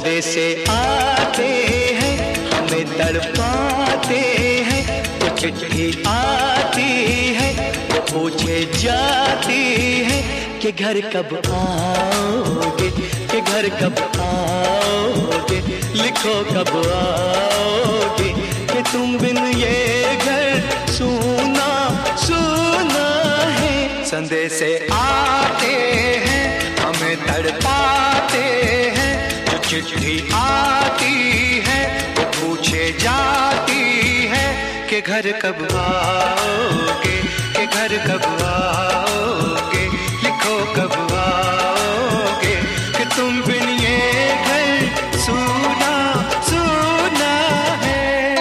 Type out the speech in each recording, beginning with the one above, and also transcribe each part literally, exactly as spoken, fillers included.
संदेशे आते हैं हमें तड़पाते हैं, वो चिट्ठी आती है वो पूछे जाती है कि घर कब आओगे, कि घर कब आओगे, लिखो कब आओगे, कि तुम बिन ये घर सूना सूना है। संदेशे आते हैं हमें तड़पाते हैं, जो चिट्ठी आती है वो पूछे जाती है कि घर कब आओगे, कि घर कब आओगे, लिखो कब आओगे, कि तुम बिन ये घर सूना सूना है।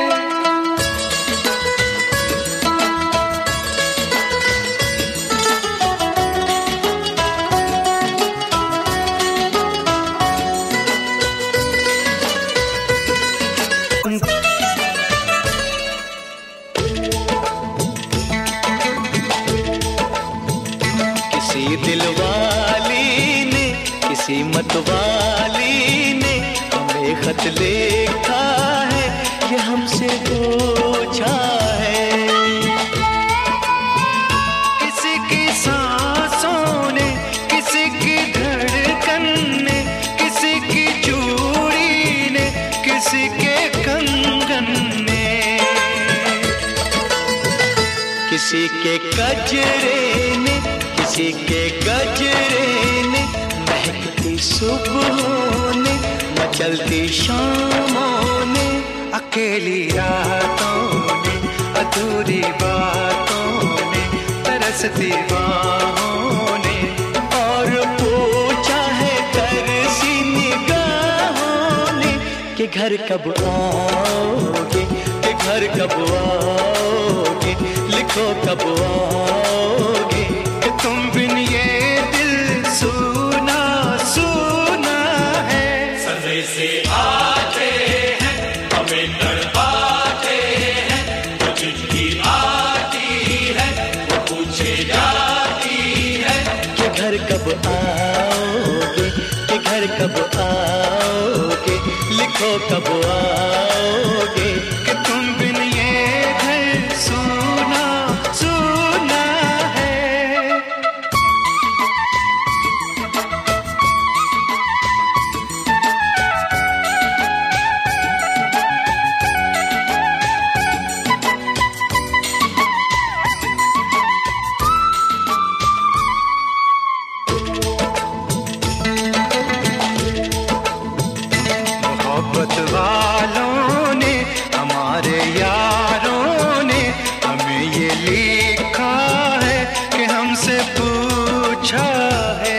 किसी दिलवाली ने किसी मतवाली ने हमें खत लिखा है, ये हमसे पूछा है। किसी की सांसों ने, किसी की धड़कन ने, किसी की चूड़ी ने, किसी के कंगन ने, किसी के गजरे ने, किसी के गजरे ने, महकती सुबहों ने, मचलती शामों ने, अकेली रातों ने, अधूरी बातों ने, तरसती बाहों ने, और पूछा है तरसी निगाहों ने कि घर कब आओगे, कि घर कब आओगे, लिखो कब आओगे, कि तुम बिन ये दिल सूना सूना है। संदेशे आते हैं हमें तड़पाते हैं, जो चिट्ठी आती है वो पूछे जाती है कि घर कब आओगे, कि घर कब आओगे, लिखो कब आओगे, कि तुम बिन ये घर सूना सूना है। मोहब्बत वालों ने, हमारे यारों ने हमें ये लिखा है कि हमसे पूछा है।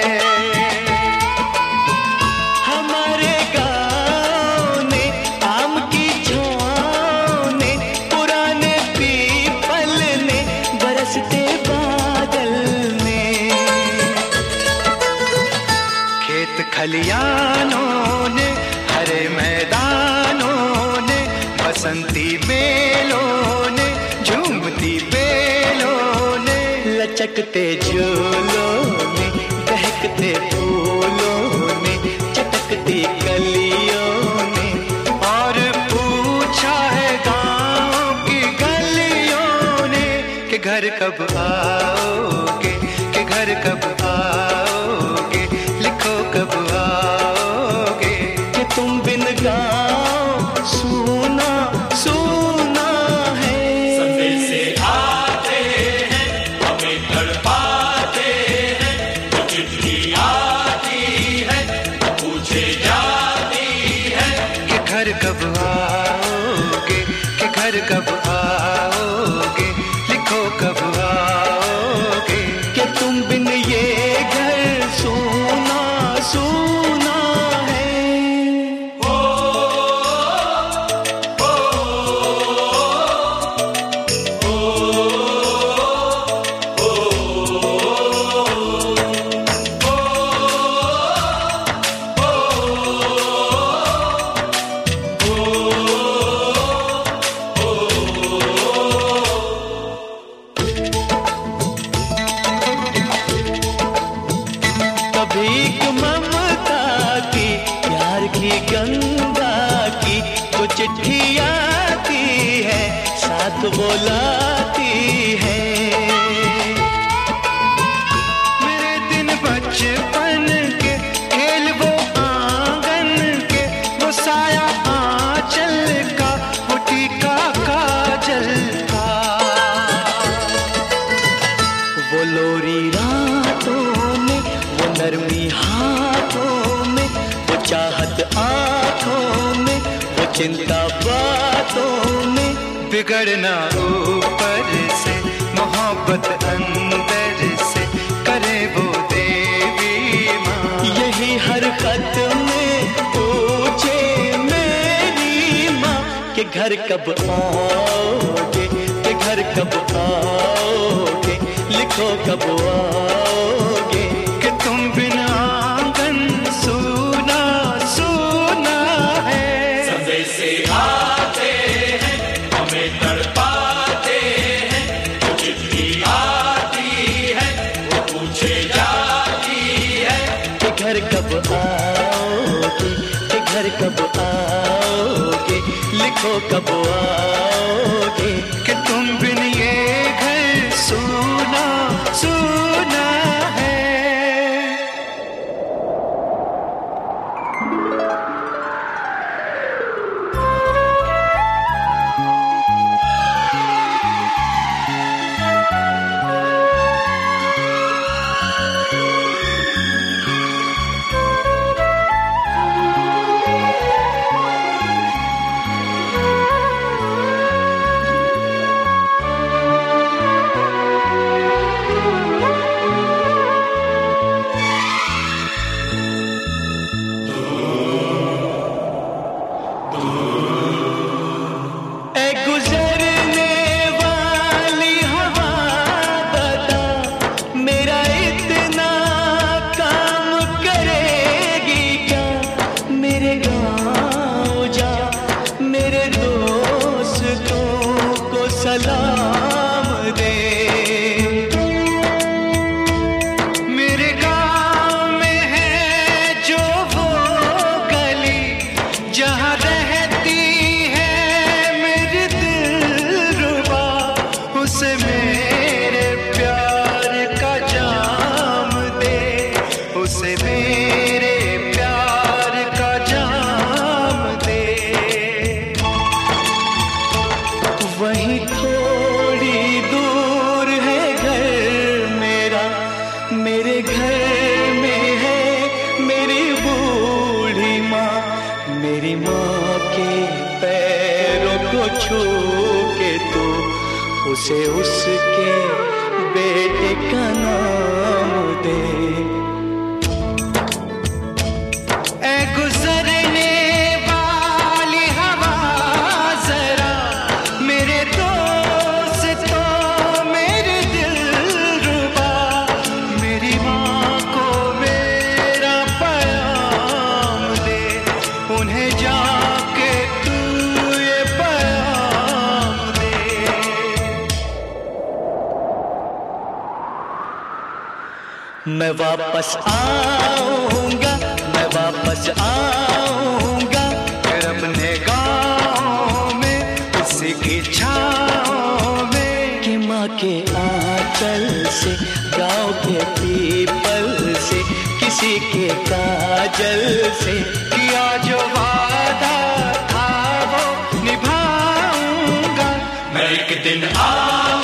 हमारे गाँव ने, आम की छाँव ने, पुराने पीपल ने, बरसते बादल ने, खेत खलियानों ने, हरे मैदानों ने, बसंती बेलों ने, झूमती बेलों ने, लचकते झूलों ने, बहकते फूलों ने, चटकती कलियों ने, और पूछा है गाँव की गलियों ने कि घर कब आओगे, कि घर कब आओगे, लिखो कब आओगे, कि तुम बिन गाँव सूना सूना है। संदेशे आते हैं हमें तड़पाते हैं, जो चिट्ठी आती है वो पूछे जाती है कि घर कब आओगे, कि घर कब आओगे, लिखो कब आओगे, कि तुम बिन ये चिट्ठी आती है, साथ बुलाती है। मेरे दिन बचपन के खेल वो आंगन के, वो साया आंचल का, वो टीका काजल का, वो लोरी रातों में, वो नरमी हाथों में, वो चाहत आंखों में, वो चिंता बातों में। बिगड़ना ऊपर से, मोहब्बत अंदर से, करे वो देवी माँ। यही हर खत में पूछे मेरी माँ कि घर कब आओगे, कि घर कब आओगे, लिखो कब आओगे, कि तुम बिना आंगन सूना सूना है। संदेशे आते हैं, हमें तड़पाते हैं, वो चिट्ठी आती है, वो पूछे जाती है कि घर कब आओगे, कि घर कब आओगे, लिखो कब आओगे, कि तुम बिन ये घर सूना सूना है। सलाम दे, मेरे गाँव में है जो वो गली, जहाँ रहती है मेरी दिलरुबा, उसे मेरे प्यार का जाम दे, उसे मेरे प्यार का जाम दे। वहीं थोड़ी दूर है घर मेरा, मेरे घर में है मेरी बूढ़ी माँ। मेरी माँ के पैरों को छू के तू उसे उसके बेटे का नाम दे। ऐ गुजरने वाली हवा जरा, मेरे दोस्तों मेरे दिलरुबा, मेरी माँ को मेरा पैगाम दे, उन्हें जाके तू ये पैगाम दे। मैं वापस आऊंगा, मैं वापस आऊंगा, फिर अपने गाँव में उसी की छाँव में, कि माँ के आंचल से, गाँव के पीपल से, किसी के काजल से, किया जो वादा था वो निभाऊंगा। मैं एक दिन आ